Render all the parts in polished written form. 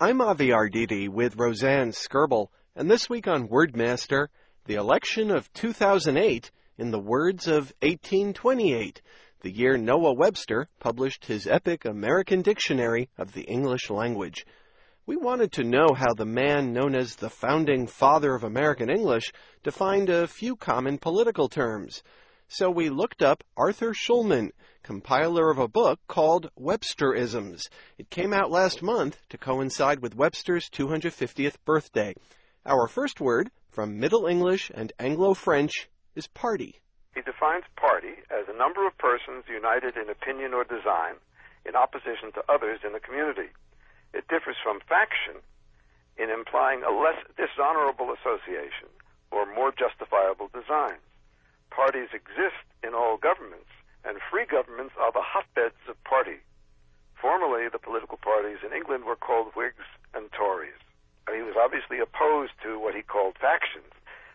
I'm Avi Arditi with Roseanne Skirble, and this week on Wordmaster, the election of 2008 in the words of 1828, the year Noah Webster published his epic American Dictionary of the English Language. We wanted to know how the man known as the founding father of American English defined a few common political terms. So we looked up Arthur Schulman, compiler of a book called Websterisms. It came out last month to coincide with Webster's 250th birthday. Our first word, from Middle English and Anglo-French, is party. He defines party as a number of persons united in opinion or design in opposition to others in the community. It differs from faction in implying a less dishonorable association or more justifiable designs. Parties exist in all governments, and free governments are the hotbeds of party. Formerly, the political parties in England were called Whigs and Tories. He was obviously opposed to what he called factions,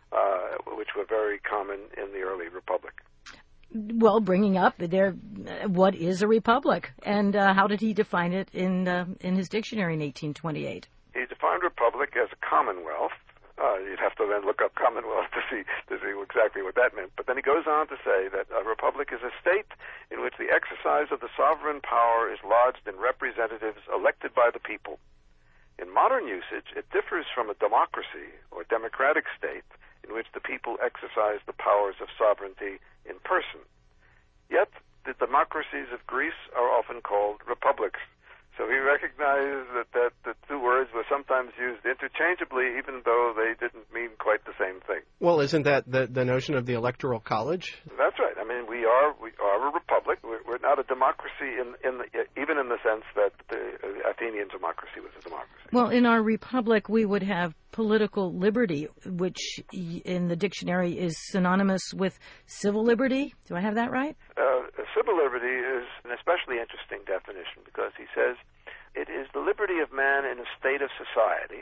which were very common in the early republic. Well, bringing up there, what is a republic, and how did he define it in his dictionary in 1828? He defined republic as a commonwealth. You'd have to then look up commonwealth to see exactly what that meant. But then he goes on to say that a republic is a state in which the exercise of the sovereign power is lodged in representatives elected by the people. In modern usage, it differs from a democracy or democratic state in which the people exercise the powers of sovereignty in person. Yet, the democracies of Greece are often called republics. So he recognized that the two words were sometimes used interchangeably, even though they didn't mean quite the same thing. Well, isn't that the notion of the Electoral College? That's right. I mean, we are a republic. We're not a democracy even in the sense that the Athenian democracy was a democracy. Well, in our republic, we would have political liberty, which in the dictionary is synonymous with civil liberty. Do I have that right? Civil liberty is an especially interesting definition because he says it is the liberty of man in a state of society.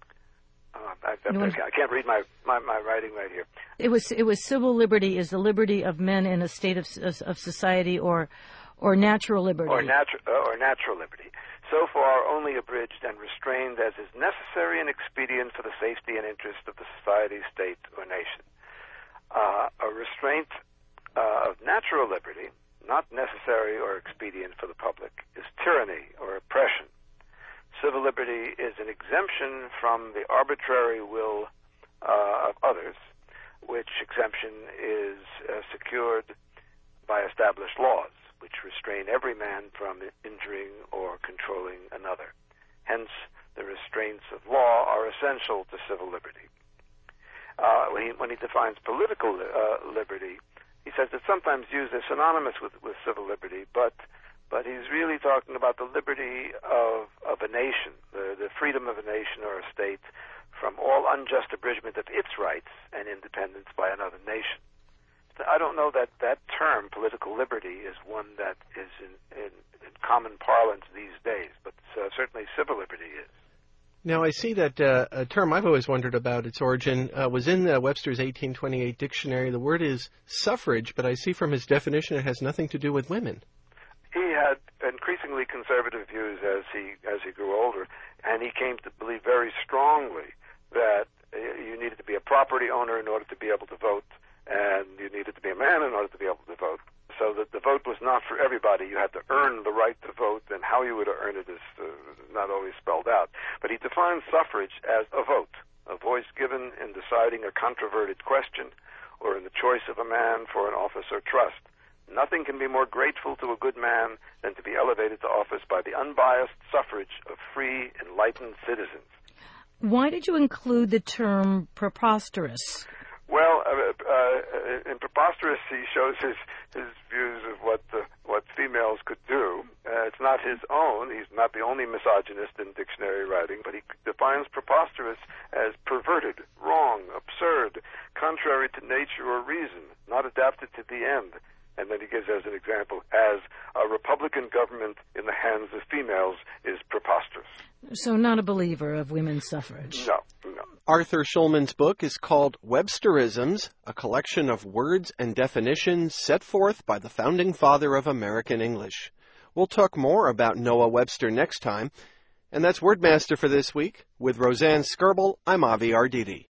I can't read my writing right here. It was civil liberty is the liberty of men in a state of society or natural liberty. Or natural liberty. So far only abridged and restrained as is necessary and expedient for the safety and interest of the society, state, or nation. A restraint of natural liberty, not necessary or expedient for the public, is tyranny or oppression. Civil liberty is an exemption from the arbitrary will of others, which exemption is secured by established laws, which restrain every man from injuring or controlling another. Hence, the restraints of law are essential to civil liberty. When he defines political liberty, he says it's sometimes used as synonymous with civil liberty, but he's really talking about the liberty of a nation, the freedom of a nation or a state from all unjust abridgment of its rights and independence by another nation. I don't know that term, political liberty, is one that is in common parlance these days, but certainly civil liberty is. Now, I see that a term I've always wondered about its origin was in Webster's 1828 dictionary. The word is suffrage, but I see from his definition it has nothing to do with women. He had increasingly conservative views as he grew older, and he came to believe very strongly that you needed to be a property owner in order to be able to vote, and you needed to be a man in order to be able to vote. So that the vote was not for everybody. You had to earn the right to vote, and how you would earn it is not always spelled out. But he defines suffrage as a vote, a voice given in deciding a controverted question or in the choice of a man for an office or trust. Nothing can be more grateful to a good man than to be elevated to office by the unbiased suffrage of free, enlightened citizens. Why did you include the term preposterous? Well, in Preposterous, he shows his views of what females could do. It's not his own. He's not the only misogynist in dictionary writing, but he defines preposterous as perverted, wrong, absurd, contrary to nature or reason, not adapted to the end. And then he gives as an example, as a Republican government in the hands of females is preposterous. So not a believer of women's suffrage. No. Arthur Schulman's book is called Websterisms, a collection of words and definitions set forth by the founding father of American English. We'll talk more about Noah Webster next time. And that's Wordmaster for this week. With Roseanne Skirble, I'm Avi Arditi.